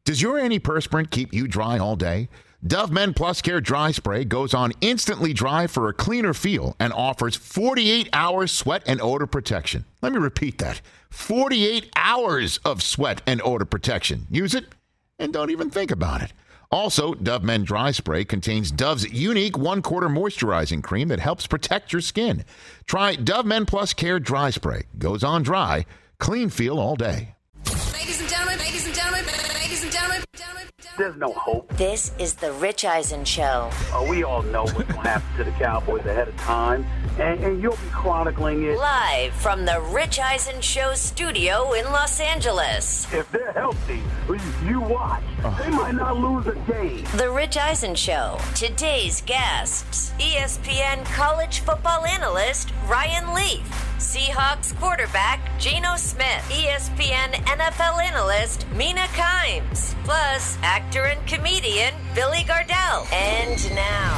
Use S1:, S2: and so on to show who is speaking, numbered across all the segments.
S1: Does your antiperspirant keep you dry all day? Dove Men Plus Care Dry Spray goes on instantly dry for a cleaner feel and offers 48 hours sweat and odor protection. Let me repeat that. 48 hours of sweat and odor protection. Use it and don't even think about it. Also, Dove Men Dry Spray contains Dove's unique 1/4 moisturizing cream that helps protect your skin. Try Dove Men Plus Care Dry Spray. Goes on dry, clean feel all day.
S2: Ladies and gentlemen, ladies and gentlemen, ladies and gentlemen.
S3: There's no hope.
S4: This is the Rich Eisen Show.
S3: We all know what's going to happen to the Cowboys ahead of time, and you'll be chronicling it.
S4: Live from the Rich Eisen Show studio in Los Angeles.
S3: If they're healthy, you watch. They might not lose a game.
S4: The Rich Eisen Show. Today's guests: ESPN college football analyst Ryan Leaf, Seahawks quarterback Geno Smith, ESPN NFL analyst Mina Kimes, plus actor and comedian Billy Gardell. And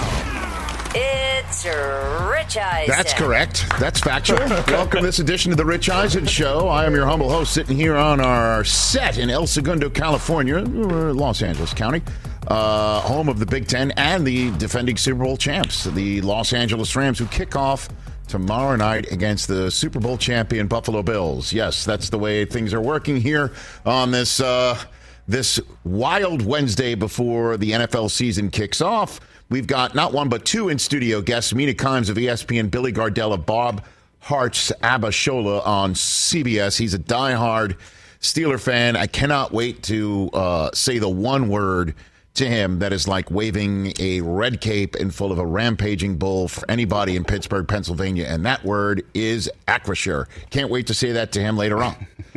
S4: now, it's Rich Eisen.
S1: That's correct. That's factual. Welcome to this edition of the Rich Eisen Show. I am your humble host, sitting here on our set in El Segundo, California, Los Angeles County, home of the Big Ten and the defending Super Bowl champs, the Los Angeles Rams, who kick off tomorrow night against the Super Bowl champion Buffalo Bills. Yes, that's the way things are working here on this this wild Wednesday before the NFL season kicks off. We've got not one but two in-studio guests, Mina Kimes of ESPN, Billy Gardell of Bob Hart's Abba Shola on CBS. He's a diehard Steeler fan. I cannot wait to say the one word to him that is like waving a red cape in full of a rampaging bull for anybody in Pittsburgh, Pennsylvania, and that word is Acrisure. Can't wait to say that to him later on.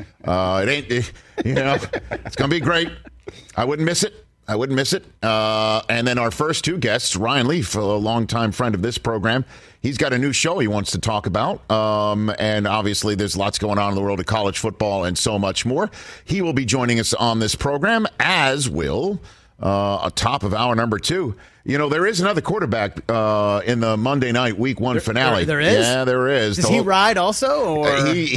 S1: It's going to be great. I wouldn't miss it. And then our first two guests, Ryan Leaf, a longtime friend of this program. He's got a new show he wants to talk about. And obviously there's lots going on in the world of college football and so much more. He will be joining us on this program, as will a top of hour number 2. You know, there is another quarterback in the Monday night Week 1 finale.
S5: There is?
S1: Yeah, there is.
S5: Does he ride also? Or?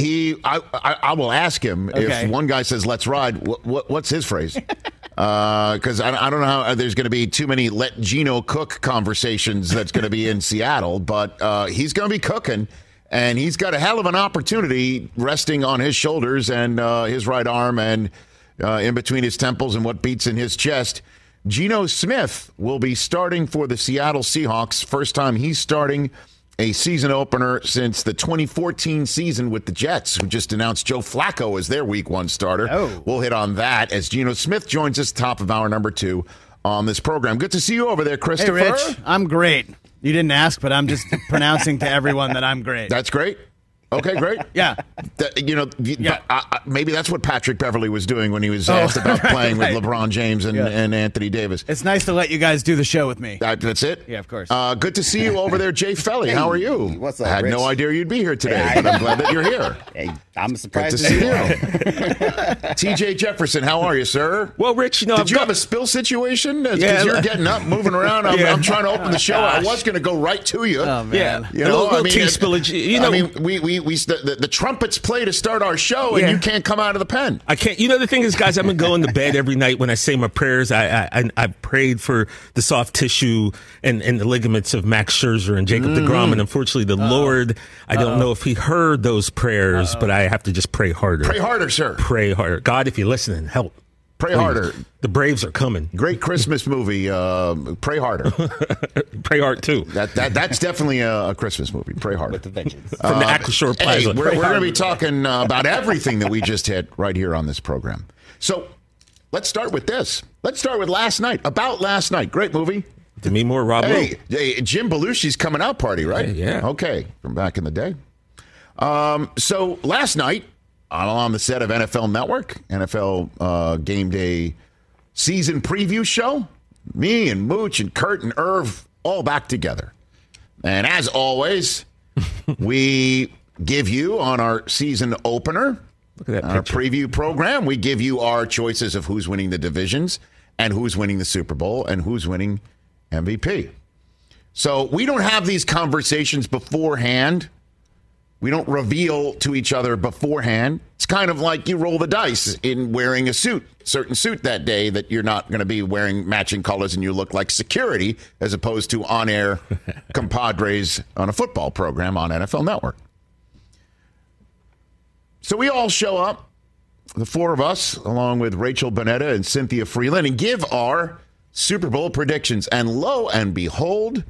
S1: I will ask him if one guy says, let's ride, what's his phrase? Because I don't know how there's going to be too many let Geno cook conversations that's going to be in Seattle, but he's going to be cooking, and he's got a hell of an opportunity resting on his shoulders and his right arm and in between his temples and what beats in his chest. Geno Smith will be starting for the Seattle Seahawks. First time he's starting a season opener since the 2014 season with the Jets, who just announced Joe Flacco as their Week 1 starter.
S5: Oh.
S1: We'll hit on that as Geno Smith joins us top of hour number 2 on this program. Good to see you over there, Christopher.
S5: Hey, Rich. I'm great. You didn't ask, but I'm just pronouncing to everyone that I'm great.
S1: That's great. Okay, great.
S5: Yeah.
S1: Maybe that's what Patrick Beverly was doing when he was asked about playing with LeBron James and Anthony Davis.
S5: It's nice to let you guys do the show with me.
S1: That's it?
S5: Yeah, of course.
S1: Good to see you over there, Jay Felly. How are you?
S6: What's up,
S1: I had
S6: Rich?
S1: no idea you'd be here today, but I'm glad that you're here.
S6: Hey, I'm surprised
S1: Good to see you. TJ Jefferson, how are you, sir?
S7: Well, Rich,
S1: did you have a spill situation? Because you're getting up, moving around. I'm trying to open the show. I was going to go right to you.
S5: Oh, man.
S1: You know,
S7: tea spillage.
S1: The trumpets play to start our show, and you can't come out of the pen.
S7: I can't. You know, the thing is, guys, I've been going to bed every night when I say my prayers. I prayed for the soft tissue and the ligaments of Max Scherzer and Jacob deGrom, and unfortunately, the Lord, I don't know if he heard those prayers, but I have to just pray harder.
S1: Pray harder, sir.
S7: Pray harder. God, if you're listening, help.
S1: Pray
S7: Please.
S1: harder.
S7: The Braves are coming.
S1: Great Christmas movie. Pray harder.
S7: Pray hard too.
S1: That's definitely a Christmas movie. Pray harder.
S6: with the vengeance.
S7: From the Acrisure Plaza.
S1: Hey, we're going to be talking about everything that we just hit right here on this program. So let's start with this. Let's start with last night. About last night. Great movie.
S7: Demi Moore, Rob Lowe.
S1: Hey, Jim Belushi's coming out party, right?
S7: Yeah.
S1: Okay, from back in the day. So last night, on the set of NFL Network, NFL Game Day season preview show, me and Mooch and Kurt and Irv all back together. And as always, we give you on our season opener,
S7: Look at that
S1: our
S7: picture.
S1: preview program, we give you our choices of who's winning the divisions and who's winning the Super Bowl and who's winning MVP. So we don't have these conversations beforehand We don't reveal to each other beforehand. It's kind of like you roll the dice in wearing a certain suit that day that you're not going to be wearing matching colors and you look like security as opposed to on-air compadres on a football program on NFL Network. So we all show up, the four of us, along with Rachel Bonnetta and Cynthia Freeland, and give our Super Bowl predictions. And lo and behold,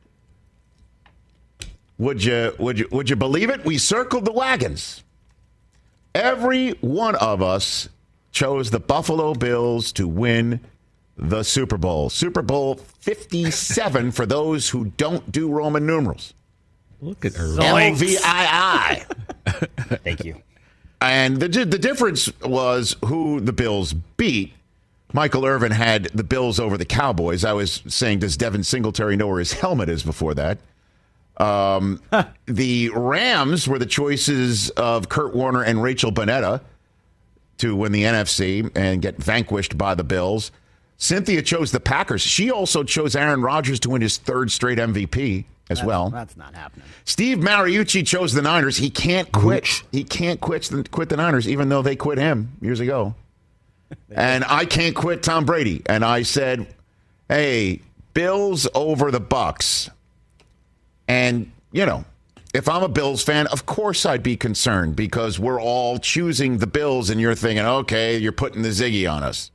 S1: would you believe it? We circled the wagons. Every one of us chose the Buffalo Bills to win the Super Bowl. Super Bowl 57 for those who don't do Roman numerals.
S7: Look at her.
S1: LVII.
S5: Thank you.
S1: And the difference was who the Bills beat. Michael Irvin had the Bills over the Cowboys. I was saying, does Devin Singletary know where his helmet is before that? The Rams were the choices of Kurt Warner and Rachel Bonnetta to win the NFC and get vanquished by the Bills. Cynthia chose the Packers. She also chose Aaron Rodgers to win his third straight MVP as well.
S5: That's not happening.
S1: Steve Mariucci chose the Niners. He can't quit. He can't quit the Niners, even though they quit him years ago. And I can't quit Tom Brady. And I said, hey, Bills over the Bucks. And, you know, if I'm a Bills fan, of course I'd be concerned because we're all choosing the Bills and you're thinking, okay, you're putting the Ziggy on us.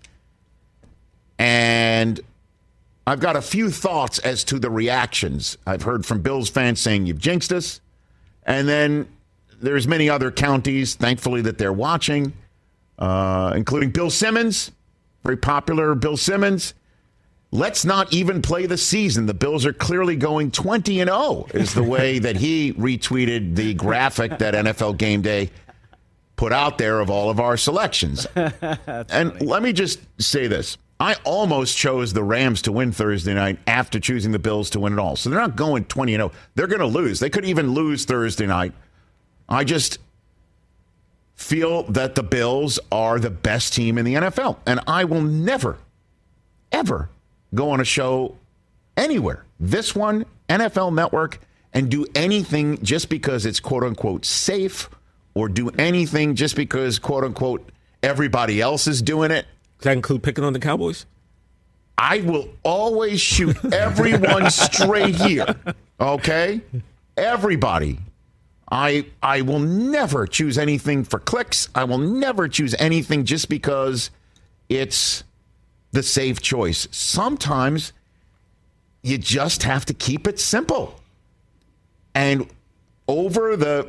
S1: And I've got a few thoughts as to the reactions. I've heard from Bills fans saying you've jinxed us. And then there's many other counties, thankfully, that they're watching, including Bill Simmons, very popular Bill Simmons. Let's not even play the season. The Bills are clearly going 20-0 is the way that he retweeted the graphic that NFL Game Day put out there of all of our selections. And let me just say this. I almost chose the Rams to win Thursday night after choosing the Bills to win it all. So they're not going 20-0. They're going to lose. They could even lose Thursday night. I just feel that the Bills are the best team in the NFL. And I will never, ever go on a show anywhere, this one, NFL Network, and do anything just because it's quote-unquote safe or do anything just because quote-unquote everybody else is doing it.
S7: Does that include picking on the Cowboys?
S1: I will always shoot everyone straight here, okay? Everybody. I will never choose anything for clicks. I will never choose anything just because it's the safe choice. Sometimes you just have to keep it simple. And over the,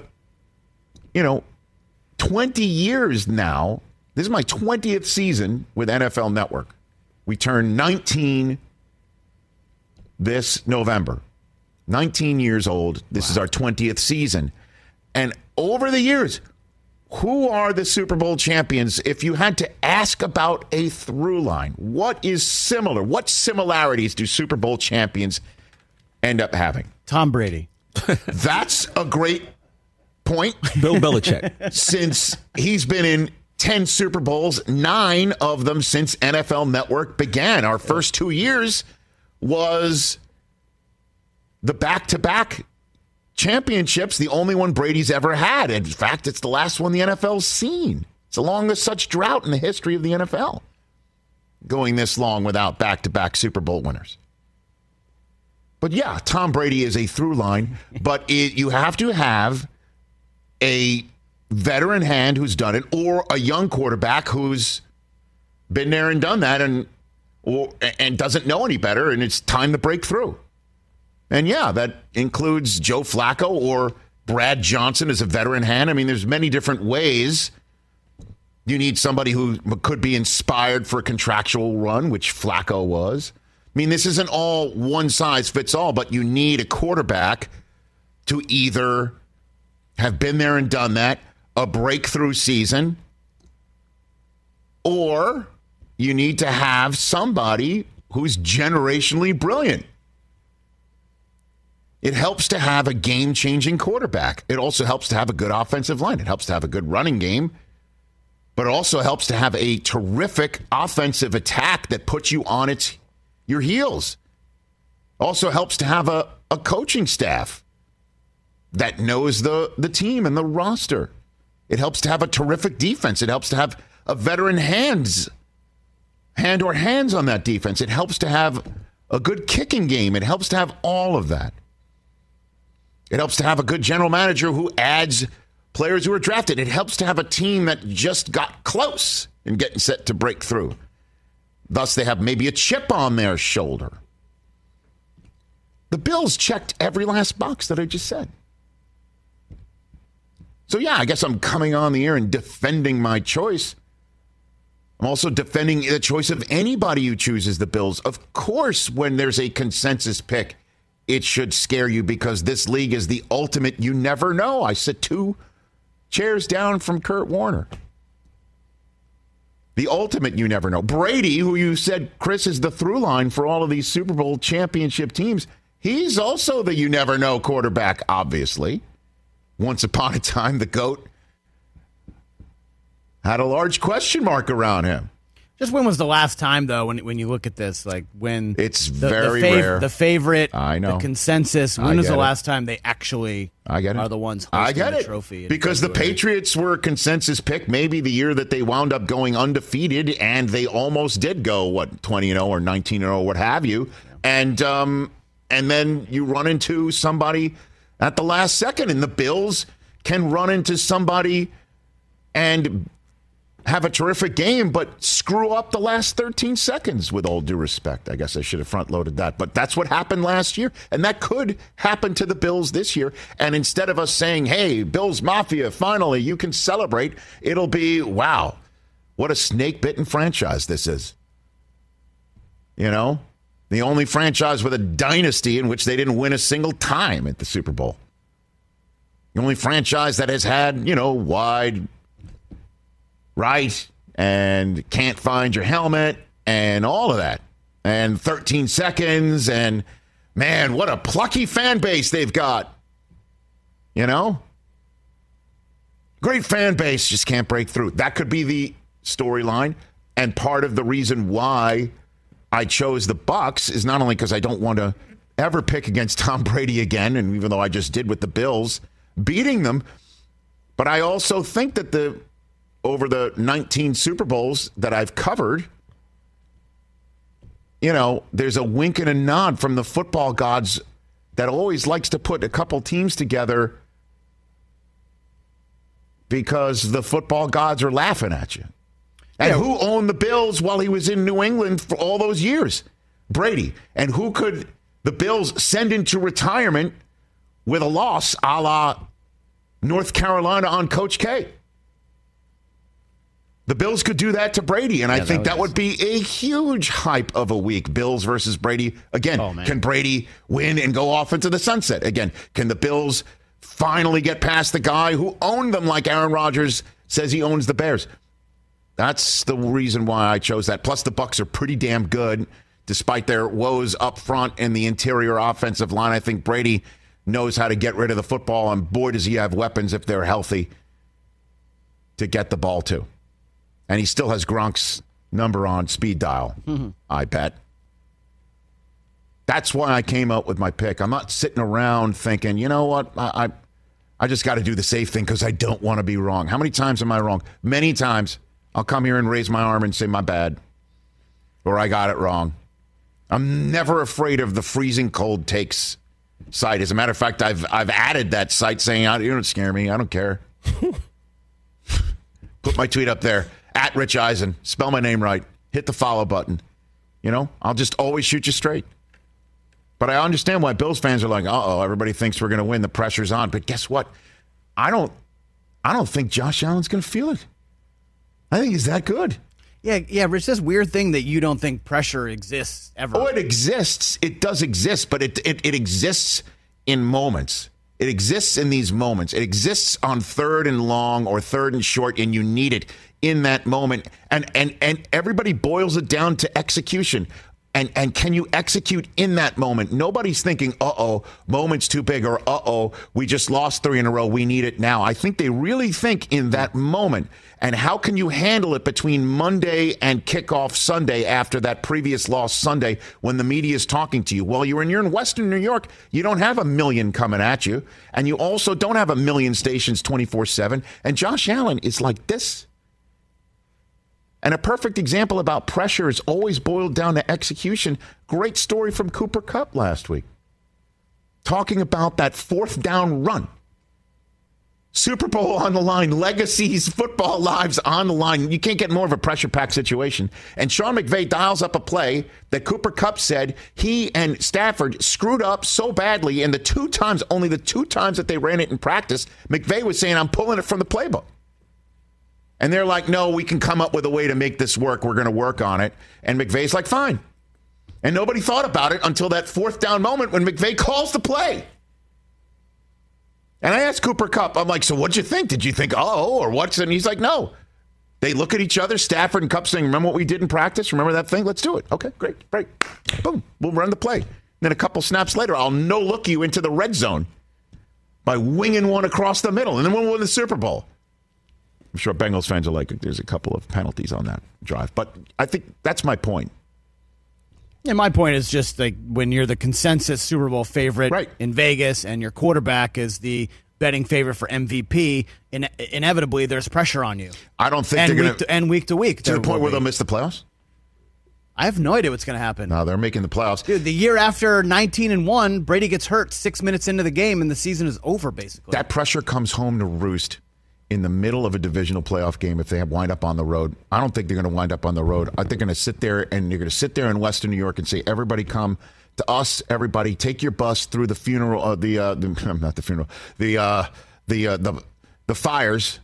S1: 20 years now, this is my 20th season with NFL Network. We turn 19 this November. 19 years old. This is our 20th season. And over the years, who are the Super Bowl champions? If you had to ask about a through line, what is similar? What similarities do Super Bowl champions end up having?
S5: Tom Brady.
S1: That's a great point.
S7: Bill Belichick.
S1: Since he's been in 10 Super Bowls, 9 of them since NFL Network began. Our first 2 years was the back-to-back championships, the only one Brady's ever had. In fact, it's the last one the NFL's seen. It's the longest such drought in the history of the NFL, going this long without back-to-back Super Bowl winners. But yeah, Tom Brady is a through line, but you have to have a veteran hand who's done it or a young quarterback who's been there and done that and doesn't know any better, and it's time to break through. And yeah, that includes Joe Flacco or Brad Johnson as a veteran hand. I mean, there's many different ways. You need somebody who could be inspired for a contractual run, which Flacco was. I mean, this isn't all one size fits all, but you need a quarterback to either have been there and done that, a breakthrough season, or you need to have somebody who's generationally brilliant. It helps to have a game-changing quarterback. It also helps to have a good offensive line. It helps to have a good running game. But it also helps to have a terrific offensive attack that puts you on your heels. Also helps to have a coaching staff that knows the team and the roster. It helps to have a terrific defense. It helps to have a veteran hand or hands on that defense. It helps to have a good kicking game. It helps to have all of that. It helps to have a good general manager who adds players who are drafted. It helps to have a team that just got close in getting set to break through. Thus, they have maybe a chip on their shoulder. The Bills checked every last box that I just said. So, yeah, I guess I'm coming on the air and defending my choice. I'm also defending the choice of anybody who chooses the Bills. Of course, when there's a consensus pick, it should scare you because this league is the ultimate you never know. I sit 2 chairs down from Kurt Warner. The ultimate you never know. Brady, who you said, Chris, is the through line for all of these Super Bowl championship teams, he's also the you never know quarterback, obviously. Once upon a time, the GOAT had a large question mark around him.
S5: Just when was the last time, though, when you look at this, like when
S1: it's very rare.
S5: The favorite,
S1: I know,
S5: the consensus. When was the last time they actually are the ones hosting the trophy?
S1: Because the Patriots were a consensus pick, maybe the year that they wound up going undefeated, and they almost did go 20-0 or 19-0, what have you, and then you run into somebody at the last second, and the Bills can run into somebody and have a terrific game, but screw up the last 13 seconds, with all due respect. I guess I should have front-loaded that. But that's what happened last year, and that could happen to the Bills this year. And instead of us saying, hey, Bills Mafia, finally, you can celebrate, it'll be, wow, what a snake-bitten franchise this is. You know? The only franchise with a dynasty in which they didn't win a single time at the Super Bowl. The only franchise that has had, wide right and can't find your helmet and all of that. And 13 seconds and, man, what a plucky fan base they've got. Great fan base, just can't break through. That could be the storyline. And part of the reason why I chose the Bucs is not only because I don't want to ever pick against Tom Brady again, and even though I just did with the Bills, beating them, but I also think that over the 19 Super Bowls that I've covered, there's a wink and a nod from the football gods that always likes to put a couple teams together because the football gods are laughing at you. And who owned the Bills while he was in New England for all those years? Brady. And who could the Bills send into retirement with a loss a la North Carolina on Coach K? The Bills could do that to Brady, and I think that would be a huge hype of a week. Bills versus Brady. Again, can Brady win and go off into the sunset? Again, can the Bills finally get past the guy who owned them like Aaron Rodgers says he owns the Bears? That's the reason why I chose that. Plus, the Bucs are pretty damn good, despite their woes up front in the interior offensive line. I think Brady knows how to get rid of the football, and boy, does he have weapons if they're healthy to get the ball to. And he still has Gronk's number on speed dial, I bet. That's why I came out with my pick. I'm not sitting around thinking, you know what, I just got to do the safe thing because I don't want to be wrong. How many times am I wrong? Many times. I'll come here and raise my arm and say my bad, or I got it wrong. I'm never afraid of the freezing cold takes site. As a matter of fact, I've added that site saying, you don't scare me. I don't care. Put my tweet up there, at Rich Eisen. Spell my name right. Hit the follow button. I'll just always shoot you straight. But I understand why Bills fans are like, everybody thinks we're going to win. The pressure's on. But guess what? I don't think Josh Allen's going to feel it. I think he's that good.
S5: Yeah, Rich, this weird thing that you don't think pressure exists ever.
S1: Oh, it exists. It does exist, but it exists in moments. It exists in these moments. It exists on 3rd and long or 3rd and short, and you need it in that moment. And everybody boils it down to execution. And can you execute in that moment? Nobody's thinking, moment's too big, or we just lost 3 in a row. We need it now. I think they really think in that moment. And how can you handle it between Monday and kickoff Sunday after that previous loss Sunday when the media is talking to you? Well, you're in Western New York. You don't have a million coming at you. And you also don't have a million stations 24/7. And Josh Allen is like this. And a perfect example about pressure is always boiled down to execution. Great story from Cooper Kupp last week. Talking about that 4th down run. Super Bowl on the line, legacies, football lives on the line. You can't get more of a pressure-packed situation. And Sean McVay dials up a play that Cooper Kupp said he and Stafford screwed up so badly, and only the two times that they ran it in practice, McVay was saying, I'm pulling it from the playbook. And they're like, no, we can come up with a way to make this work. We're going to work on it. And McVay's like, fine. And nobody thought about it until that 4th down moment when McVay calls the play. And I asked Cooper Kupp, I'm like, so what'd you think? Did you think, or what's? And he's like, no. They look at each other, Stafford and Kupp saying, remember what we did in practice? Remember that thing? Let's do it. Okay, great. Boom. We'll run the play. And then a couple snaps later, I'll no-look you into the red zone by winging one across the middle. And then we'll win the Super Bowl. I'm sure Bengals fans are like, there's a couple of penalties on that drive. But I think that's my point.
S5: Yeah, my point is just like when you're the consensus Super Bowl favorite in Vegas and your quarterback is the betting favorite for MVP, inevitably there's pressure on you.
S1: I don't think they're going
S5: to week to week.
S1: To the point where they'll miss the playoffs?
S5: I have no idea what's going to happen.
S1: No, they're making the playoffs.
S5: Dude, the year after 19-1, Brady gets hurt 6 minutes into the game and the season is over, basically.
S1: That pressure comes home to roost in the middle of a divisional playoff game if they wind up on the road. I don't think they're going to wind up on the road. I think they're going to sit there, and you're going to sit there in Western New York and say, everybody come to us, everybody, take your bus through the funeral, not the funeral, the fires,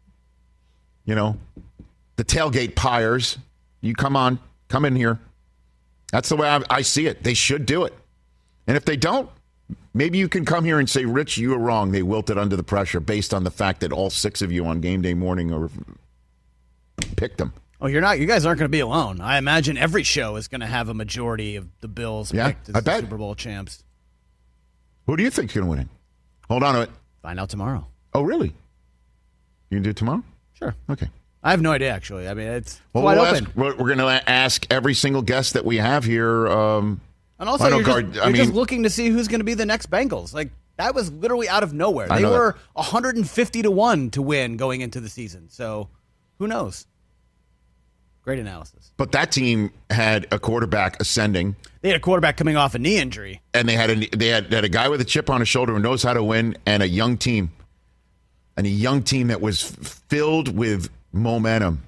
S1: the tailgate pyres. You come in here. That's the way I see it. They should do it. And if they don't, maybe you can come here and say, Rich, you were wrong. They wilted under the pressure based on the fact that all 6 of you on game day morning picked them.
S5: Oh, you're not. You guys aren't going to be alone. I imagine every show is going to have a majority of the Bills picked as the Super Bowl champs.
S1: Who do you think is going to win it? Hold on to it.
S5: Find out tomorrow.
S1: Oh, really? You can do it tomorrow?
S5: Sure.
S1: Okay.
S5: I have no idea, actually. I mean, it's
S1: wide open. We're going to ask every single guest that we have here.
S5: And also, you're just looking to see who's going to be the next Bengals. Like, that was literally out of nowhere. They were 150-1 to win going into the season. So, who knows? Great analysis.
S1: But that team had a quarterback ascending.
S5: They had a quarterback coming off a knee injury.
S1: And they had a guy with a chip on his shoulder who knows how to win, and a young team. And a young team that was filled with momentum.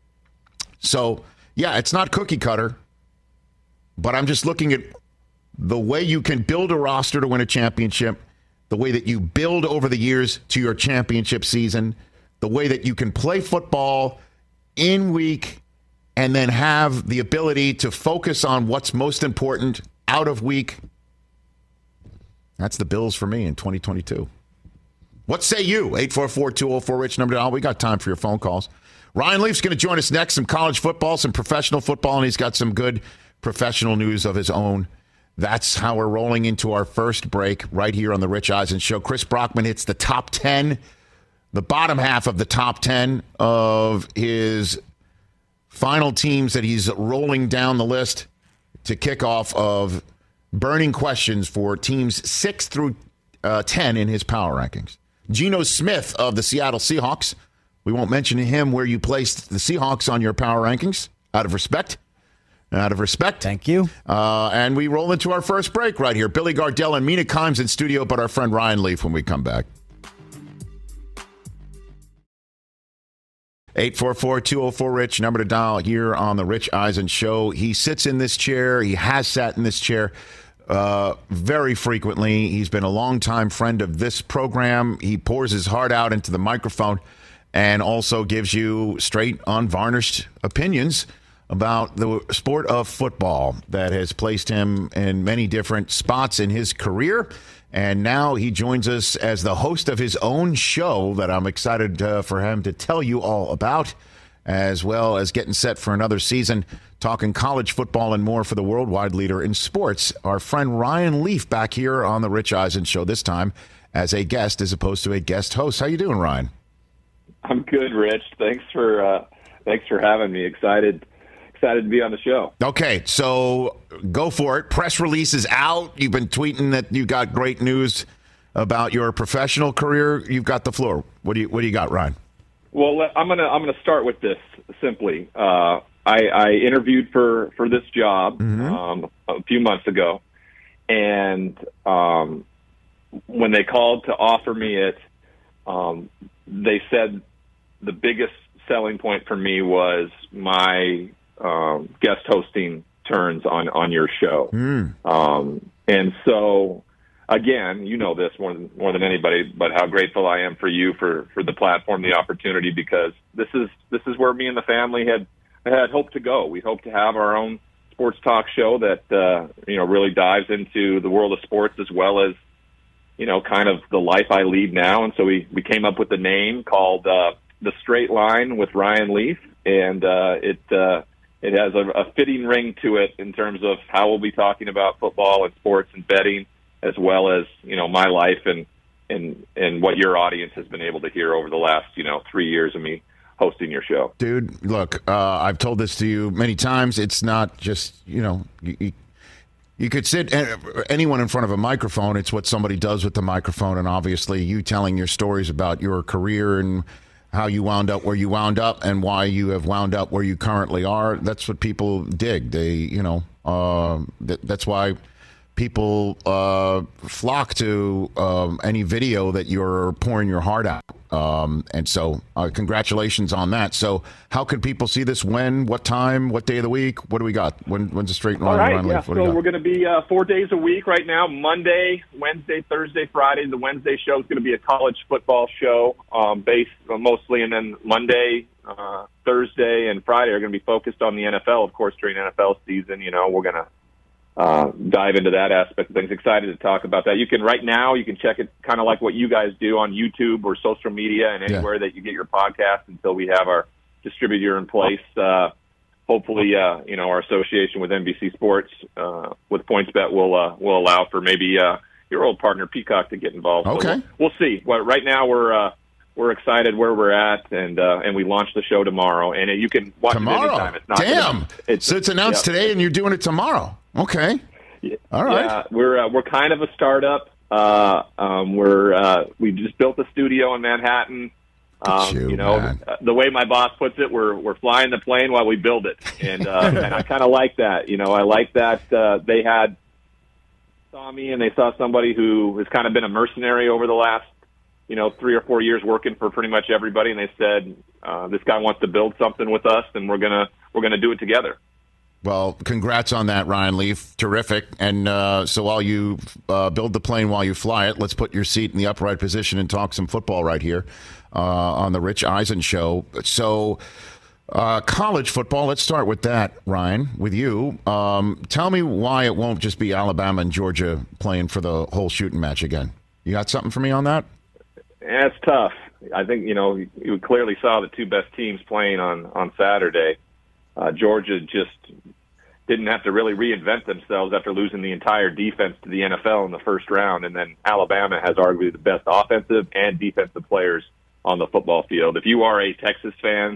S1: So, yeah, it's not cookie cutter. But I'm just looking at the way you can build a roster to win a championship, the way that you build over the years to your championship season, the way that you can play football in week and then have the ability to focus on what's most important out of week. That's the Bills for me in 2022. What say you? 844-204-RICH, number to dial. We got time for your phone calls. Ryan Leaf's going to join us next. Some college football, some professional football, and he's got some good professional news of his own. That's how we're rolling into our first break right here on the Rich Eisen Show. Chris Brockman hits the top 10, the bottom half of the top 10 of his final teams that he's rolling down the list to kick off of burning questions for teams 6 through 10 in his power rankings. Geno Smith of the Seattle Seahawks. We won't mention him where you placed the Seahawks on your power rankings out of respect. Out of respect.
S5: Thank you.
S1: And we roll into our first break right here. Billy Gardell and Mina Kimes in studio, but our friend Ryan Leaf when we come back. 844-204-RICH, number to dial here on the Rich Eisen Show. He sits in this chair. He has sat in this chair very frequently. He's been a longtime friend of this program. He pours his heart out into the microphone and also gives you straight, unvarnished opinions about the sport of football that has placed him in many different spots in his career. And now he joins us as the host of his own show that I'm excited for him to tell you all about. as well as getting set for another season, talking college football and more for the worldwide leader in sports. Our friend Ryan Leaf back here on the Rich Eisen Show, this time as a guest as opposed to a guest host. How you doing, Ryan?
S6: I'm good, Rich. Thanks for having me. Excited to be on the show.
S1: Okay, so go for it. Press release is out. You've been tweeting that you got great news about your professional career. You've got the floor. What do you got, Ryan?
S6: Well, I'm gonna start with this simply. I interviewed for this job a few months ago, and when they called to offer me it, they said the biggest selling point for me was my guest hosting turns on your show. And so, again, you know this more than anybody, but how grateful I am for you for the platform, the opportunity, because this is where me and the family had hoped to go. We hope to have our own sports talk show that really dives into the world of sports as well as kind of the life I lead now. And so we came up with a name called The Straight Line with Ryan Leaf, and it has a fitting ring to it in terms of how we'll be talking about football and sports and betting, as well as my life and what your audience has been able to hear over the last 3 years of me hosting your show.
S1: Dude, look, I've told this to you many times. It's not just you could sit anyone in front of a microphone. It's what somebody does with the microphone, and obviously you telling your stories about your career and how you wound up where you wound up and why you have wound up where you currently are. That's what people dig. They, that's why people flock to any video that you're pouring your heart out. And so congratulations on that. So how can people see this? When, what time, what day of the week? What do we got? When's the Straight Line?
S6: All right, yeah. So we're going to be 4 days a week right now, Monday, Wednesday, Thursday, Friday. The Wednesday show is going to be a college football show based mostly, and then Monday, Thursday, and Friday are going to be focused on the NFL. Of course, during NFL season, we're going to dive into that aspect of things. Excited to talk about that. You can check it kind of like what you guys do on YouTube or social media and anywhere that you get your podcast until we have our distributor in place. Hopefully, our association with NBC Sports with PointsBet will allow for maybe your old partner Peacock to get involved.
S1: Okay,
S6: so we'll see. Well, right now we're excited where we're at, and we launch the show tomorrow, and you can watch it anytime. It's not
S1: so it's announced today, and you're doing it tomorrow. Okay. All right.
S6: Yeah, we're kind of a startup. We just built a studio in Manhattan. The way my boss puts it, we're flying the plane while we build it, and I kind of like that. I like that they saw me and they saw somebody who has kind of been a mercenary over the last 3 or 4 years working for pretty much everybody, and they said this guy wants to build something with us, and we're gonna do it together.
S1: Well, congrats on that, Ryan Leaf. Terrific. And so while you build the plane while you fly it, let's put your seat in the upright position and talk some football right here on the Rich Eisen Show. So college football, let's start with that, Ryan, with you. Tell me why it won't just be Alabama and Georgia playing for the whole shooting match again. You got something for me on that?
S6: Yeah, it's tough. I think, you clearly saw the two best teams playing on Saturday. Georgia just didn't have to really reinvent themselves after losing the entire defense to the NFL in the first round. And then Alabama has arguably the best offensive and defensive players on the football field. If you are a Texas fan,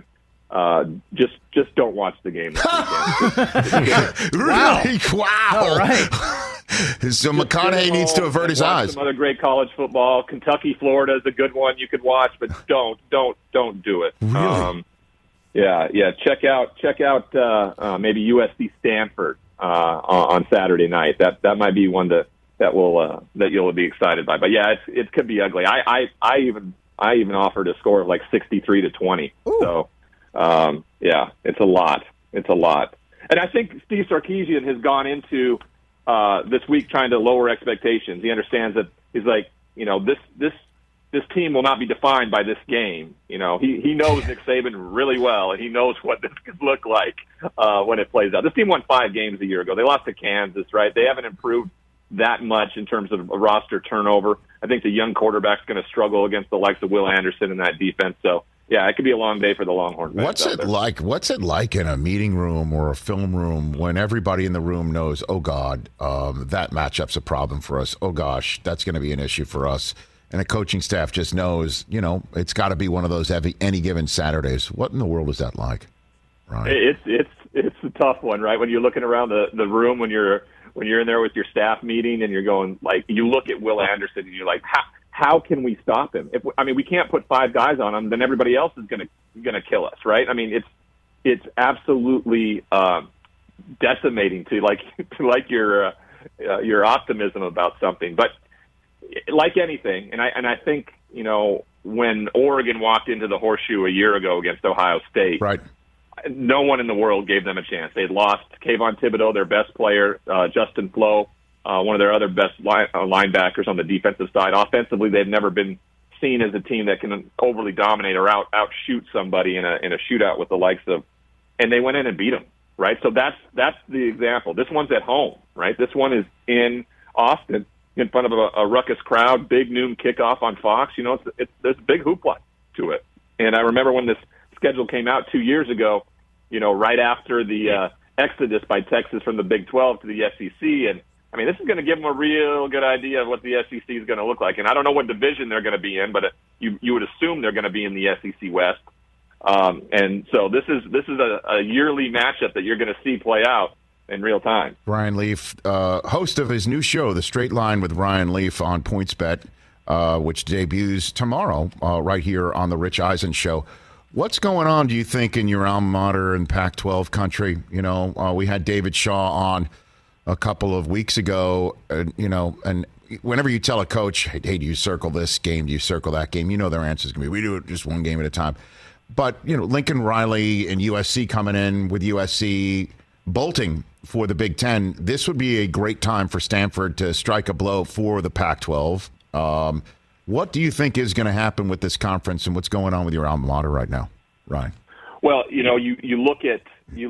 S6: just don't watch the game this weekend.
S1: Really? Wow.
S5: All right.
S1: So McConaughey needs to avert his eyes.
S6: Some other great college football. Kentucky, Florida is a good one you could watch, but don't do it.
S1: Really?
S6: Yeah. Check out maybe USC Stanford on Saturday night. That might be one that you'll be excited by. But yeah, it could be ugly. I even offered a score of like 63-20. Ooh. So yeah, it's a lot. And I think Steve Sarkisian has gone into this week trying to lower expectations. He understands that he's like, this team will not be defined by this game. He knows Nick Saban really well, and he knows what this could look like when it plays out. This team won 5 games a year ago. They lost to Kansas, right? They haven't improved that much in terms of a roster turnover. I think the young quarterback's going to struggle against the likes of Will Anderson in that defense. So yeah, it could be a long day for the Longhorn fans.
S1: What's it like in a meeting room or a film room when everybody in the room knows, oh, God, that matchup's a problem for us. Oh, gosh, that's going to be an issue for us. And the coaching staff just knows, it's got to be one of those any given Saturdays. What in the world is that like, Ryan?
S6: It's a tough one, right? When you're looking around the room, when you're in there with your staff meeting and you're going, like, you look at Will Anderson and you're like, how can we stop him? We can't put 5 guys on him, then everybody else is gonna kill us, right? I mean, it's absolutely decimating to your optimism about something. But like anything, and I think when Oregon walked into the Horseshoe a year ago against Ohio State,
S1: right?
S6: No one in the world gave them a chance. They'd lost Kayvon Thibodeau, their best player, Justin Flo, one of their other best linebackers on the defensive side. Offensively, they've never been seen as a team that can overly dominate or outshoot somebody in a shootout with the likes of, and they went in and beat them, right? So that's the example. This one's at home, right? This one is in Austin in front of a ruckus crowd, big noon kickoff on Fox. There's a big hoopla to it. And I remember when this schedule came out 2 years ago, right after the exodus by Texas from the Big 12 to the SEC. And, I mean, this is going to give them a real good idea of what the SEC is going to look like. And I don't know what division they're going to be in, but you would assume they're going to be in the SEC West. And so this is a yearly matchup that you're going to see play out in real time.
S1: Ryan Leaf, host of his new show, The Straight Line with Ryan Leaf on PointsBet, which debuts tomorrow right here on the Rich Eisen Show. What's going on, do you think, in your alma mater in Pac-12 country? We had David Shaw on a couple of weeks ago, and whenever you tell a coach, hey, do you circle this game, do you circle that game, their answer is going to be, we do it just one game at a time. But, Lincoln Riley and USC coming in with USC bolting for the Big Ten, this would be a great time for Stanford to strike a blow for the Pac-12. What do you think is going to happen with this conference, and what's going on with your alma mater right now, Ryan?
S6: Well, you look at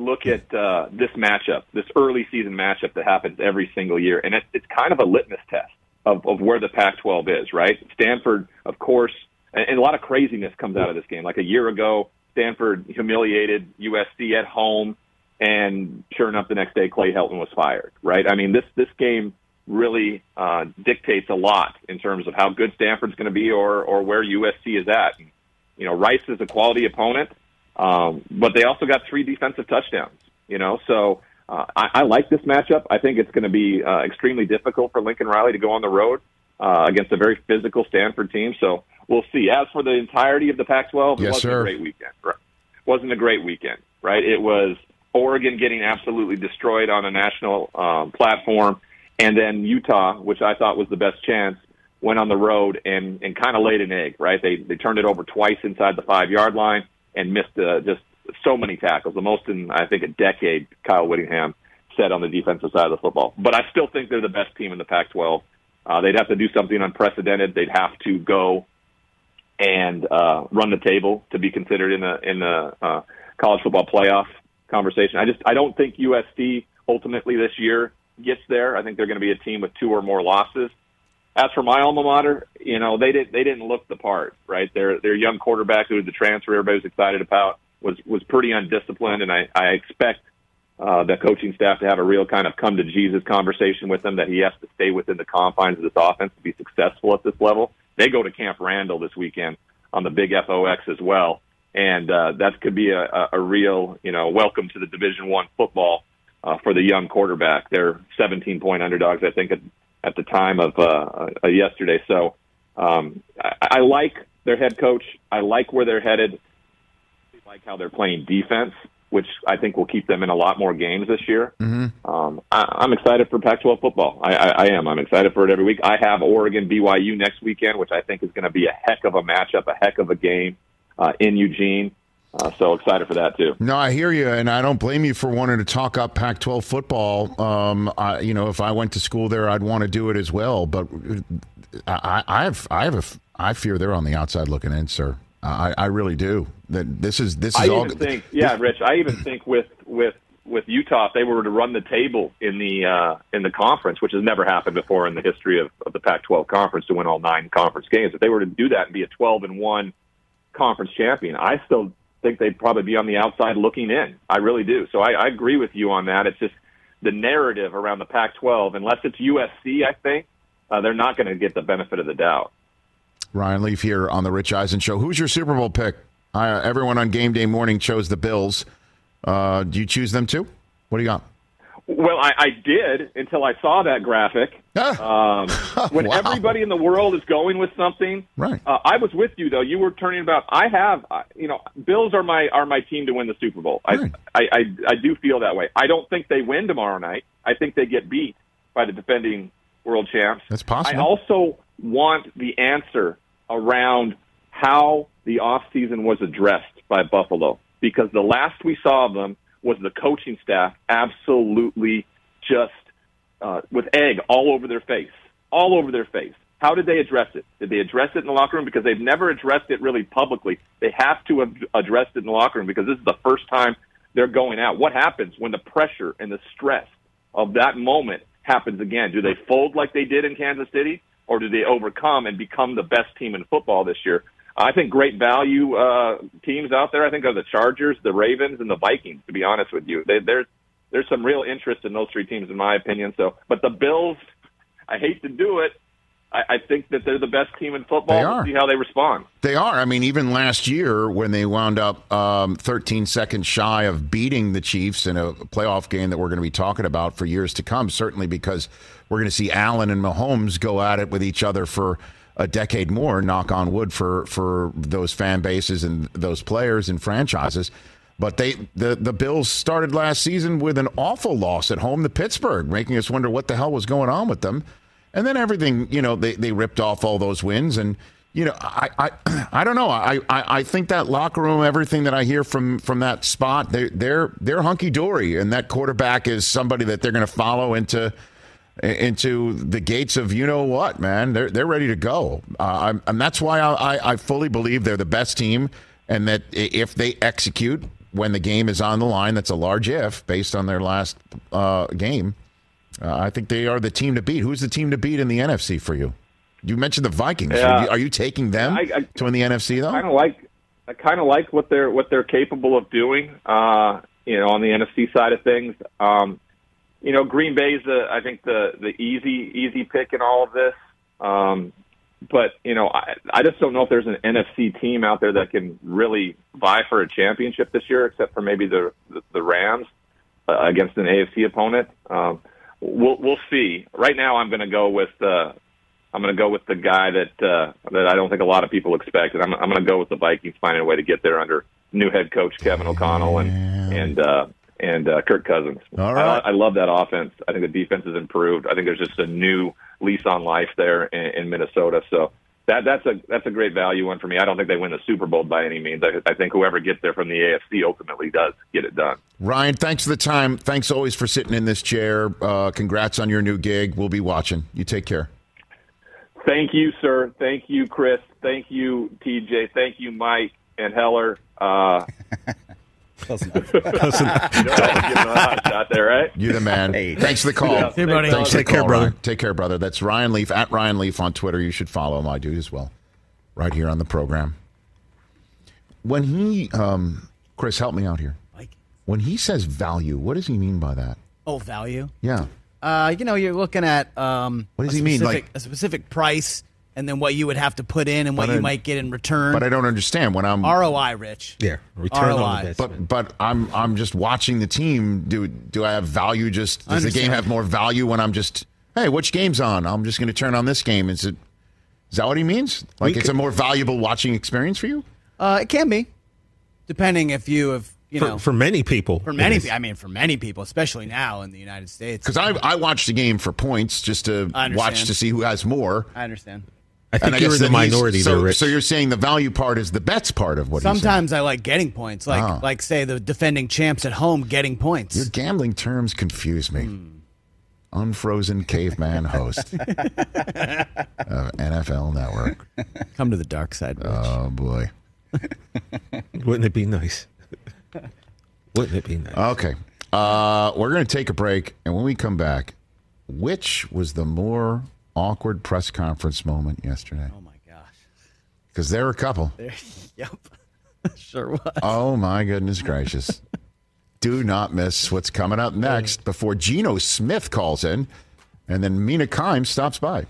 S6: this matchup, this early season matchup that happens every single year, and it's kind of a litmus test of where the Pac-12 is, right? Stanford, of course, and a lot of craziness comes out of this game. Like a year ago, Stanford humiliated USC at home, and sure enough, the next day Clay Helton was fired, right? I mean, this game really dictates a lot in terms of how good Stanford's going to be or where USC is at. And, Rice is a quality opponent, but they also got 3 defensive touchdowns, So I like this matchup. I think it's going to be extremely difficult for Lincoln Riley to go on the road against a very physical Stanford team. So we'll see. As for the entirety of the Pac-12, it wasn't a great weekend. Right? Wasn't a great weekend, right? It was Oregon getting absolutely destroyed on a national platform. And then Utah, which I thought was the best chance, went on the road and kind of laid an egg, right? They turned it over twice inside the 5-yard line and missed just so many tackles, the most in, I think, a decade, Kyle Whittingham said on the defensive side of the football. But I still think they're the best team in the Pac-12. They'd have to do something unprecedented. They'd have to go and run the table to be considered in the college football playoff conversation. I don't think USC ultimately this year gets there. I think they're going to be a team with 2 or more losses. As for my alma mater, they didn't look the part, right? Their young quarterback, who was the transfer everybody was excited about, was pretty undisciplined, and I expect the coaching staff to have a real kind of come to Jesus conversation with him, that he has to stay within the confines of this offense to be successful at this level. They go to Camp Randall this weekend on the big FOX as well, and that could be a real welcome to the Division I football for the young quarterback. They're 17-point underdogs, I think, at the time of yesterday. So I like their head coach. I like where they're headed. I like how they're playing defense, which I think will keep them in a lot more games this year. Mm-hmm. I'm excited for Pac-12 football. I am. I'm excited for it every week. I have Oregon BYU next weekend, which I think is going to be a heck of a matchup, a heck of a game in Eugene. So excited for that, too.
S1: No, I hear you, and I don't blame you for wanting to talk up Pac-12 football. If I went to school there, I'd want to do it as well. But I fear they're on the outside looking in, sir. I really do. That this is all.
S6: Rich. I even think with Utah, if they were to run the table in the conference, which has never happened before in the history of the Pac-12 conference, to win all 9 conference games, if they were to do that and be a 12-1 conference champion. I still think they'd probably be on the outside looking in. I really do. So I agree with you on that. It's just the narrative around the Pac-12, unless it's USC, I think, they're not going to get the benefit of the doubt.
S1: Ryan Leaf here on the Rich Eisen Show. Who's your Super Bowl pick? Everyone on game day morning chose the Bills. Do you choose them too? What do you got?
S6: Well, I did until I saw that graphic. When everybody in the world is going with something,
S1: right?
S6: I was with you though. You were turning about. I have, Bills are my team to win the Super Bowl.
S1: Right.
S6: I do feel that way. I don't think they win tomorrow night. I think they get beat by the defending world champs.
S1: That's possible.
S6: I also want the answer around how the offseason was addressed by Buffalo, because the last we saw of them was the coaching staff absolutely just with egg all over their face. How did they address it? Did they address it in the locker room? Because they've never addressed it really publicly. They have to have addressed it in the locker room because this is the first time they're going out. What happens when the pressure and the stress of that moment happens again? Do they fold like they did in Kansas City, or do they overcome and become the best team in football this year? I think great value teams out there, I think, are the Chargers, the Ravens, and the Vikings, to be honest with you. There's some real interest in those three teams, in my opinion. But the Bills, I hate to do it. I think that they're the best team in football. We'll see how they respond.
S1: They are. I mean, even last year when they wound up 13 seconds shy of beating the Chiefs in a playoff game that we're going to be talking about for years to come, certainly because we're going to see Allen and Mahomes go at it with each other for a decade more, knock on wood, for those fan bases and those players and franchises. But the Bills started last season with an awful loss at home to Pittsburgh, making us wonder what the hell was going on with them. And then everything, they ripped off all those wins. And, I don't know. I think that locker room, everything that I hear from that spot, they're hunky-dory. And that quarterback is somebody that they're going to follow into the gates of what, man. They're ready to go. And that's why I fully believe they're the best team, and that if they execute when the game is on the line, that's a large if based on their last game. I think they are the team to beat. Who's the team to beat in the NFC for you? You mentioned the Vikings. Are you taking them to win the NFC though?
S6: I kind of like what they're capable of doing. On the NFC side of things. Green Bay's I think the easy pick in all of this. But I just don't know if there's an NFC team out there that can really vie for a championship this year, except for maybe the Rams against an AFC opponent. We'll see. Right now, I'm going to go with the guy that I don't think a lot of people expect, and I'm going to go with the Vikings finding a way to get there under new head coach Kevin O'Connell and Kirk Cousins.
S1: All right.
S6: I love that offense. I think the defense has improved. I think there's just a new lease on life there in Minnesota. So that's a great value one for me. I don't think they win the Super Bowl by any means. I think whoever gets there from the AFC ultimately does get it done.
S1: Ryan, thanks for the time. Thanks always for sitting in this chair. Congrats on your new gig. We'll be watching. You take care.
S6: Thank you, sir. Thank you, Chris. Thank you, TJ. Thank you, Mike and Heller.
S5: Close enough.
S6: Shot there, right?
S1: You're the man.
S5: Hey,
S1: thanks for the call.
S5: Yeah, hey, buddy.
S1: Thanks for the
S7: Take care,
S1: call,
S7: brother.
S1: Ryan. Take care, brother. That's Ryan Leaf, at Ryan Leaf on Twitter. You should follow him. I do as well. Right here on the program. When he, Chris, help me out here. When he says value, what does he mean by that?
S5: Oh, value?
S1: Yeah.
S5: You're looking at
S1: what does he mean? Like
S5: a specific price, and then what you would have to put in and what you might get in return.
S1: But I don't understand when I'm
S5: ROI, Rich.
S7: Yeah, return
S5: ROI.
S7: on investment.
S1: But I'm just watching the team. Do I have value? Does the game have more value when I'm just, hey, which game's on? I'm just going to turn on this game. Is that what he means? Like it's a more valuable watching experience for you?
S5: It can be, depending if you have.
S7: For many people.
S5: For many people, especially now in the United States.
S1: Because I watch the game for points, just to watch to see who has more.
S5: I understand.
S7: I think you're in the minority there, Rich.
S1: So you're saying the value part is the bets part of what
S5: Sometimes I like getting points, like say the defending champs at home getting points.
S1: Your gambling terms confuse me. Unfrozen caveman host of NFL Network.
S5: Come to the dark side, Rich.
S1: Oh, boy.
S7: Wouldn't it be nice? Wouldn't it be nice?
S1: Okay. We're going to take a break, and when we come back, which was the more awkward press conference moment yesterday?
S5: Oh, my gosh.
S1: Because there were a couple.
S5: Yep. Sure was.
S1: Oh, my goodness gracious. Do not miss what's coming up next before Geno Smith calls in and then Mina Kimes stops by.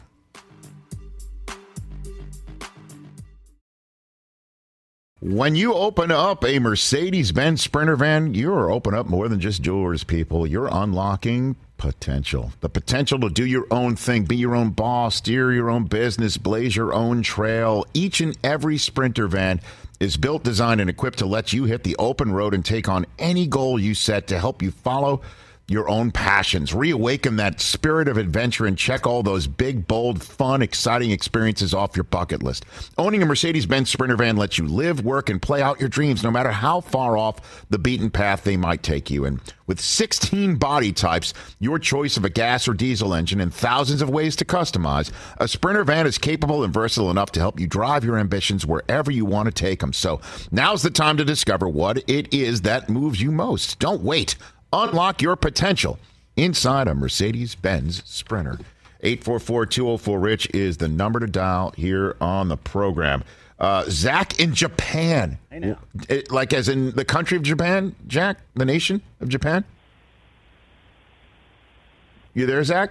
S1: When you open up a Mercedes-Benz Sprinter van, you're opening up more than just doors, people. You're unlocking potential. The potential to do your own thing, be your own boss, steer your own business, blaze your own trail. Each and every Sprinter van is built, designed, and equipped to let you hit the open road and take on any goal you set to help you follow your own passions. Reawaken that spirit of adventure and check all those big, bold, fun, exciting experiences off your bucket list. Owning a Mercedes-Benz Sprinter van lets you live, work, and play out your dreams no matter how far off the beaten path they might take you. And with 16 body types, your choice of a gas or diesel engine, and thousands of ways to customize, a Sprinter van is capable and versatile enough to help you drive your ambitions wherever you want to take them. So now's the time to discover what it is that moves you most. Don't wait. Unlock your potential inside a Mercedes-Benz Sprinter. 844-204-RICH is the number to dial here on the program. Zach in Japan.
S5: I know.
S1: Like as in the country of Japan, Jack? The nation of Japan? You there, Zach?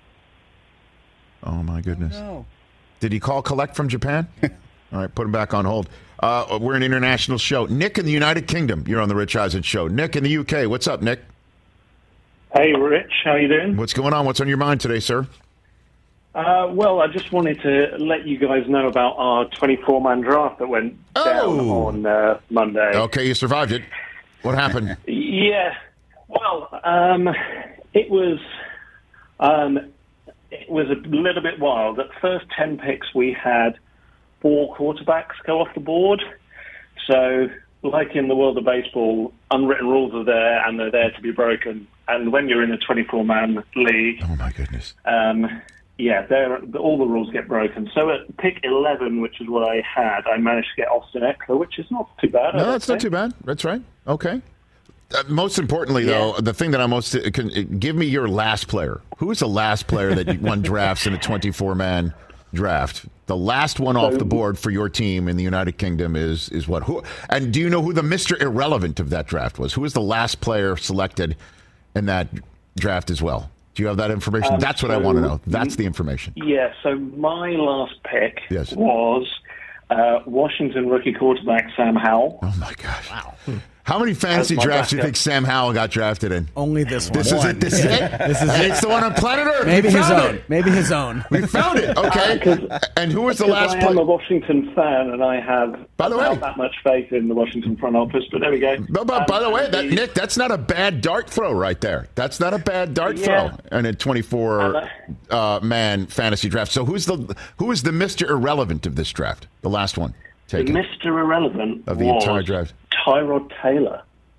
S1: Oh, my goodness.
S5: Oh, no.
S1: Did he call collect from Japan? All right, put him back on hold. We're an international show. Nick in the United Kingdom. You're on the Rich Eisen Show. Nick in the UK. What's up, Nick?
S8: Hey, Rich. How you doing?
S1: What's going on? What's on your mind today, sir?
S8: Well, I just wanted to let you guys know about our 24-man draft that went down on Monday.
S1: Okay, you survived it. What happened?
S8: Yeah. Well, it was a little bit wild. At first 10 picks, we had 4 quarterbacks go off the board. So, like in the world of baseball, unwritten rules are there, and they're there to be broken. And when you're in a 24-man league,
S1: oh my goodness,
S8: all the rules get broken. So at pick 11, which is what I had, I managed to get Austin Eckler, which is not too bad.
S1: No, that's not too bad. That's right. Okay. Most importantly, though, the thing that give me your last player. Who is the last player that won drafts in a 24-man draft? The last one off the board for your team in the United Kingdom is what? Who? And do you know who the Mr. Irrelevant of that draft was? Who was the last player selected in that draft as well? Do you have that information? That's what I want to know. That's the information.
S8: Yeah, so my last pick was Washington rookie quarterback Sam Howell.
S1: Oh, my gosh. Wow. How many fantasy drafts do you think Sam Howell got drafted in?
S5: Only this one.
S1: This is it? This is it? It's the one on planet Earth.
S5: Maybe his own. Maybe his own.
S1: We found it. Okay. And who was the last player?
S8: I am a Washington fan, and I have not that much faith in the Washington front office, but there we go.
S1: But by the way, Nick, that's not a bad dart throw right there. That's not a bad dart throw in a 24-man fantasy draft. So who is the Mr. Irrelevant of this draft? The last one.
S8: The Mr. Irrelevant
S1: of the entire draft.
S8: Tyrod Taylor.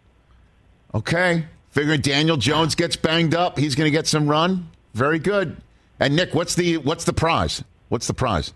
S1: Okay. Figuring Daniel Jones gets banged up, he's going to get some run. Very good. And Nick, what's the prize? What's the prize?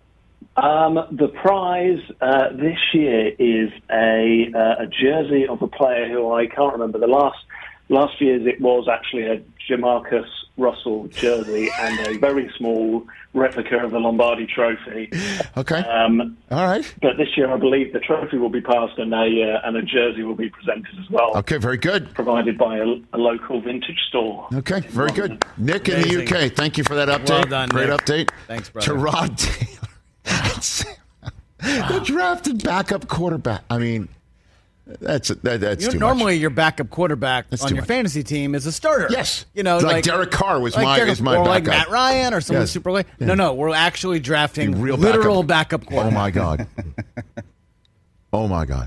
S8: The prize this year is a jersey of a player who I can't remember. The last year's it was actually a Jamarcus Russell jersey and a very small replica of the Lombardi Trophy.
S1: Okay. All right.
S8: But this year, I believe the trophy will be passed and a jersey will be presented as well.
S1: Okay, very good.
S8: Provided by a local vintage store.
S1: Okay, very good. Nick in the UK, thank you for that update.
S5: Well done,
S1: Great
S5: Nick.
S1: update.
S5: Thanks, brother.
S1: Tyrod Taylor. The drafted backup quarterback. I mean, that's too much.
S5: Normally, your backup quarterback on your fantasy team is a starter.
S1: Yes.
S5: Like
S1: Derek Carr was my backup.
S5: Or like Matt Ryan or someone super late. Yeah. No, we're actually drafting literal backup quarterback.
S1: Oh, my God. Oh, my God.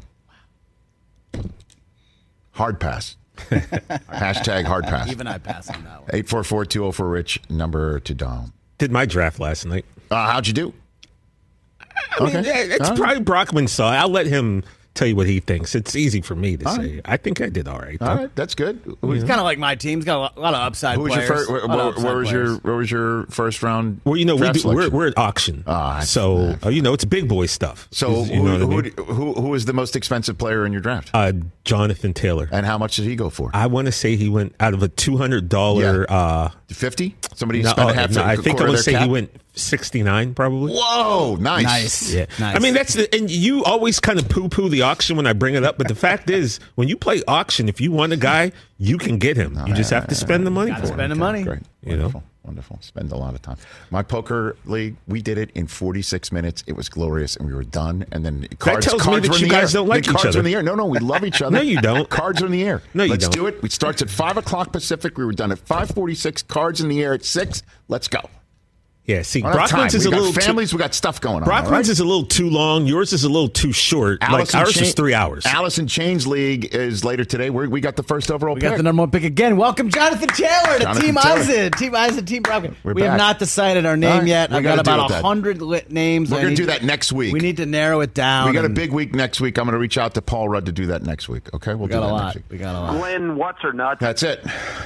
S1: Hard pass. Hashtag hard pass.
S5: Even I pass on that one.
S1: 844-204-RICH, number to dial.
S7: Did my draft last night.
S1: How'd you do?
S7: I mean, it's probably Brockman saw. I'll let him tell you what he thinks. It's easy for me to say.
S1: Right.
S7: I think I did all right.
S1: All right, that's good.
S5: He's kind of like my team. He's got a lot of upside players.
S1: Where was your first round?
S7: Well, we're at auction. So it's big boy stuff.
S1: So who was the most expensive player in your draft?
S7: Jonathan Taylor.
S1: And how much did he go for?
S7: I want to say he went out of a $200
S1: 50? Somebody spent a half.
S7: I think I would say he went 69 probably.
S1: Whoa, nice.
S7: Yeah.
S1: Nice.
S7: I mean, and you always kind of poo-poo the auction when I bring it up, but the fact is, when you play auction, if you want a guy, you can get him. You just have to spend the money for him.
S5: Spend the money.
S1: Great. Wonderful. Spend a lot of time. My poker league, we did it in 46 minutes. It was glorious, and we were done. And then cards,
S7: that tells me that you guys don't like each other.
S1: Cards are in the air. No, we love each other.
S7: No, you don't.
S1: Cards are in the air.
S7: No, you
S1: Let's
S7: don't.
S1: do it. It starts at 5 o'clock Pacific. We were done at 5:46. Cards in the air at 6. Let's go.
S7: Yeah, see,
S1: Brockman's is a little families. We got stuff going on.
S7: Brockman's is a little too long. Yours is a little too short. Ours is 3 hours.
S1: Allison Chain's league is later today. We got the first overall pick.
S5: We got the number 1 pick again. Welcome, Jonathan Taylor to Team Eisen. Team Eisen, Team Brockman. We have not decided our name yet. I've got about 100 names.
S1: We're going to do that next week.
S5: We need to narrow it down.
S1: We got a big week next week. I'm going to reach out to Paul Rudd to do that next week. Okay, we'll do that next week.
S5: We got a lot.
S3: Glenn, what's or nuts?
S1: That's it.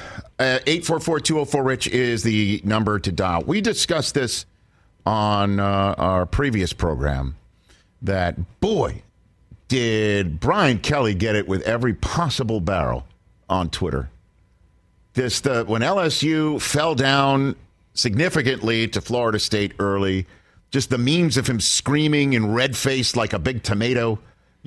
S1: 844-204-RICH is the number to dial. We discussed this on our previous program that, boy, did Brian Kelly get it with every possible barrel on Twitter. When LSU fell down significantly to Florida State early, just the memes of him screaming and red-faced like a big tomato,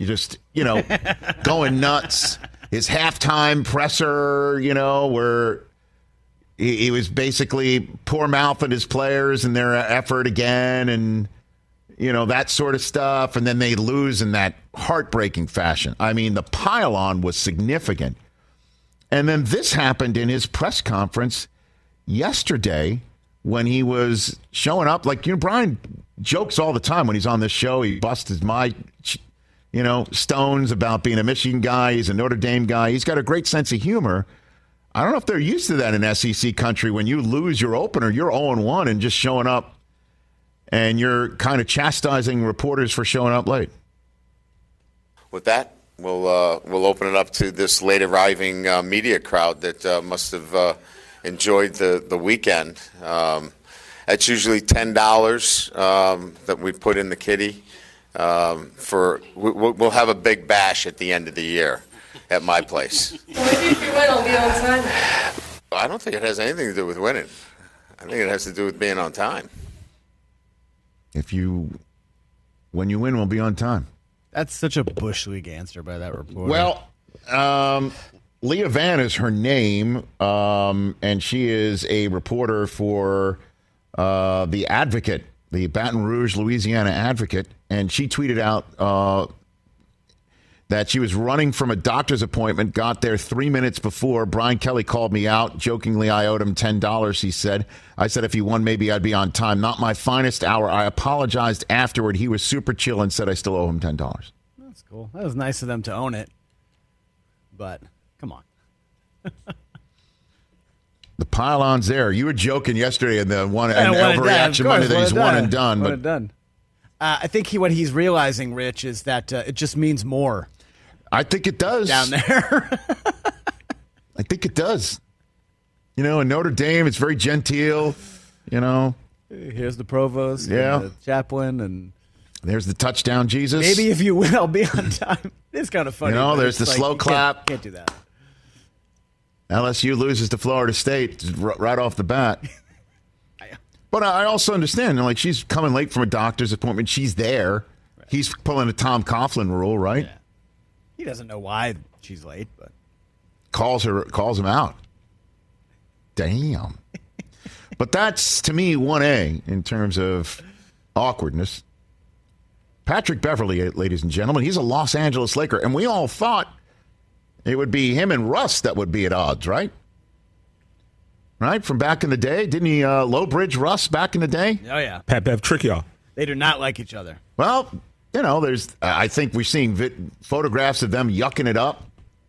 S1: going nuts. His halftime presser, where he was basically poor mouthing his players and their effort again, and that sort of stuff. And then they lose in that heartbreaking fashion. I mean, the pile-on was significant. And then this happened in his press conference yesterday when he was showing up. Brian jokes all the time when he's on this show. He busts my stones about being a Michigan guy. He's a Notre Dame guy. He's got a great sense of humor. I don't know if they're used to that in SEC country. When you lose your opener, you're 0-1 and just showing up, and you're kind of chastising reporters for showing up late.
S9: With that, we'll open it up to this late arriving media crowd that must have enjoyed the weekend. That's usually $10 that we put in the kitty. We'll have a big bash at the end of the year at my place.
S2: Maybe if you win, I'll be on time.
S9: I don't think it has anything to do with winning. I think it has to do with being on time.
S1: When you win, we'll be on time.
S5: That's such a Bush League answer by that reporter.
S1: Well, Leah Vann is her name, and she is a reporter for The Advocate, the Baton Rouge, Louisiana Advocate, and she tweeted out that she was running from a doctor's appointment, got there 3 minutes before. Brian Kelly called me out. Jokingly, I owed him $10, he said. I said if he won, maybe I'd be on time. Not my finest hour. I apologized afterward. He was super chill and said I still owe him $10.
S5: That's cool. That was nice of them to own it. But, come on.
S1: The pile-on's there. You were joking yesterday in the overreaction Monday that he's one and done.
S5: One and done. I think what he's realizing, Rich, is that it just means more.
S1: I think it does.
S5: Down there.
S1: I think it does. In Notre Dame, it's very genteel,
S5: Here's the provost, and the chaplain, and
S1: there's the touchdown Jesus.
S5: Maybe if you win, I'll be on time. It's kind of funny.
S1: There's the slow clap.
S5: Can't do that.
S1: LSU loses to Florida State right off the bat. But I also understand, she's coming late from a doctor's appointment. She's there. Right. He's pulling a Tom Coughlin rule, right?
S5: Yeah. He doesn't know why she's late, but
S1: calls him out. Damn. But that's, to me, 1A in terms of awkwardness. Patrick Beverley, ladies and gentlemen, he's a Los Angeles Laker, and we all thought it would be him and Russ that would be at odds, right? Right, from back in the day. Didn't he low-bridge Russ back in the day?
S5: Oh, yeah.
S7: Pat Bev trick y'all.
S5: They do not like each other.
S1: Well, there's. I think we're seeing photographs of them yucking it up,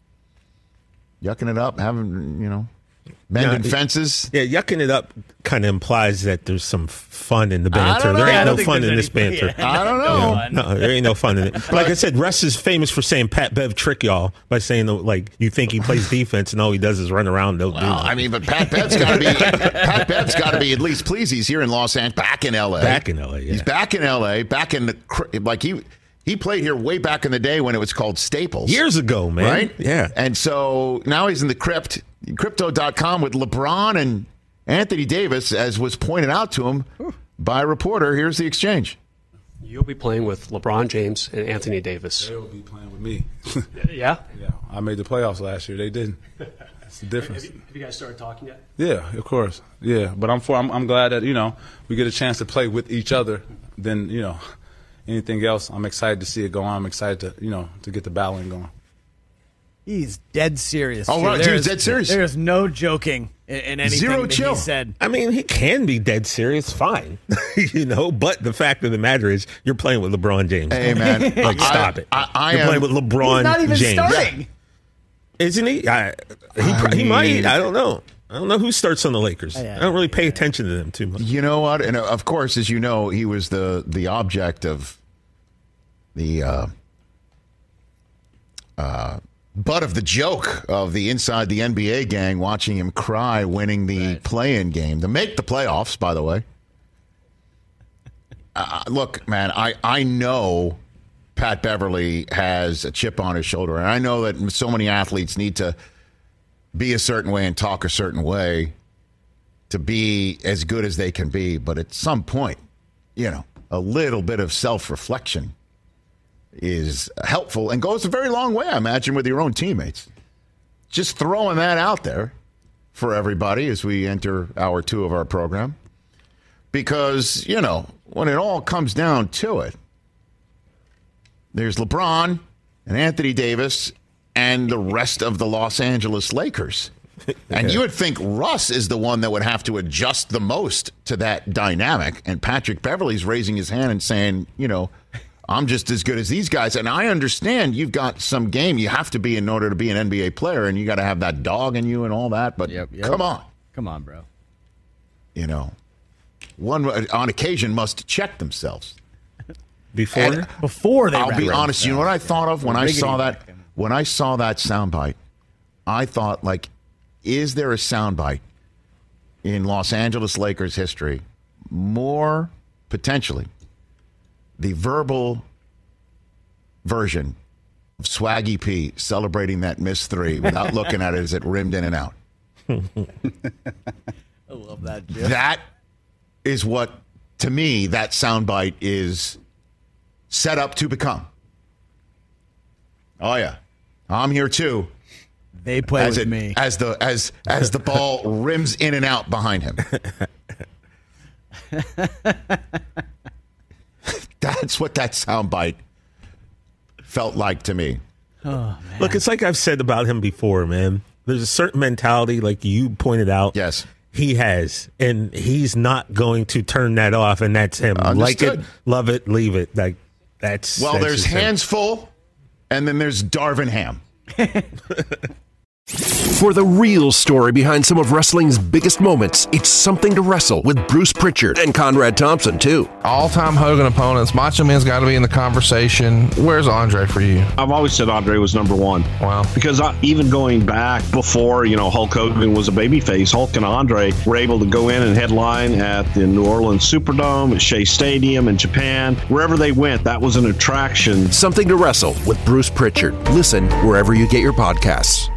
S1: having, mending fences.
S7: Yeah, yucking it up kind of implies that there's some fun in the banter. There ain't no fun in this banter.
S1: I don't know.
S7: No, there ain't no fun in it. Like I said, Russ is famous for saying Pat Bev trick y'all by saying you think he plays defense and all he does is run around. But
S1: Pat Bev's got to be at least pleased. He's here in Los Angeles, back in L.A.
S7: Yeah.
S1: He's back in L.A. Back in he played here way back in the day when it was called Staples.
S7: Years ago, man.
S1: Right?
S7: Yeah.
S1: And so now he's in the Crypto.com with LeBron and Anthony Davis, as was pointed out to him by a reporter, here's the exchange.
S10: You'll be playing with LeBron James and Anthony Davis.
S11: They'll be playing with me.
S10: Yeah?
S11: Yeah. I made the playoffs last year. They didn't. That's the difference.
S10: Have you guys started talking yet?
S11: Yeah, of course. Yeah, but I'm glad that, we get a chance to play with each other. Then, anything else, I'm excited to see it go on. I'm excited to, to get the battling going.
S5: He's dead serious.
S1: Oh, right, he's dead serious.
S5: There's no joking in anything
S1: Zero
S5: that
S1: chill.
S5: he said.
S7: I mean, he can be dead serious, fine, But the fact of the matter is, you're playing with LeBron James.
S1: Hey, man,
S7: stop it.
S1: You're
S7: playing with LeBron
S5: He's not even
S7: James,
S5: starting.
S7: Isn't he? He might. I don't know. I don't know who starts on the Lakers. I don't really pay attention to them too much.
S1: You know what? And of course, as you know, he was the object of the butt of the joke of the Inside the NBA gang, watching him cry winning the play-in game to make the playoffs, by the way. Look, man, I know Pat Beverly has a chip on his shoulder, and I know that so many athletes need to be a certain way and talk a certain way to be as good as they can be. But at some point, a little bit of self-reflection is helpful and goes a very long way, I imagine, with your own teammates. Just throwing that out there for everybody as we enter hour 2 of our program. Because, when it all comes down to it, there's LeBron and Anthony Davis and the rest of the Los Angeles Lakers. And you would think Russ is the one that would have to adjust the most to that dynamic. And Patrick Beverley's raising his hand and saying, I'm just as good as these guys. And I understand you've got some game you have to be in order to be an NBA player, and you got to have that dog in you and all that. But come on.
S5: Come on, bro.
S1: One on occasion must check themselves.
S5: Before they
S1: I'll be honest, you know what I thought of when I saw that soundbite? I thought, like, is there a soundbite in Los Angeles Lakers history more potentially the verbal version of Swaggy P celebrating that missed 3 without looking at it as it rimmed in and out?
S5: I love that, Jim.
S1: That is what, to me, that soundbite is set up to become. Oh yeah, I'm here too.
S5: They play with me
S1: as the ball rims in and out behind him. That's what that soundbite felt like to me.
S5: Oh, man.
S7: Look, it's like I've said about him before, man. There's a certain mentality, like you pointed out.
S1: Yes.
S7: He has, and he's not going to turn that off, and that's him.
S1: Understood.
S7: Like it, love it, leave it. Like that's
S1: there's hands full, and then there's Darvin Ham.
S12: For the real story behind some of wrestling's biggest moments, it's Something to Wrestle with Bruce Pritchard and Conrad Thompson, too.
S13: All-time Hogan opponents. Macho Man's got to be in the conversation. Where's Andre for you?
S14: I've always said Andre was number 1.
S13: Wow.
S14: Because even going back before, Hulk Hogan was a babyface, Hulk and Andre were able to go in and headline at the New Orleans Superdome, at Shea Stadium in Japan. Wherever they went, that was an attraction.
S12: Something to Wrestle with Bruce Pritchard. Listen wherever you get your podcasts.